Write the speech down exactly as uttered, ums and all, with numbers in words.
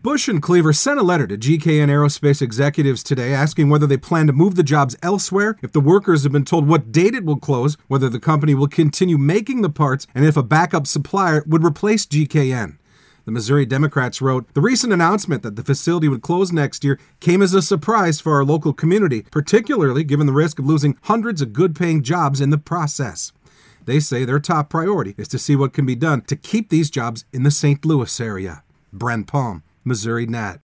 Bush and Cleaver sent a letter to G K N Aerospace executives today asking whether they plan to move the jobs elsewhere, if the workers have been told what date it will close, whether the company will continue making the parts, and if a backup supplier would replace G K N. The Missouri Democrats wrote, "The recent announcement that the facility would close next year came as a surprise for our local community, particularly given the risk of losing hundreds of good-paying jobs in the process." They say their top priority is to see what can be done to keep these jobs in the Saint Louis area. Brent Palm, Missouri Net.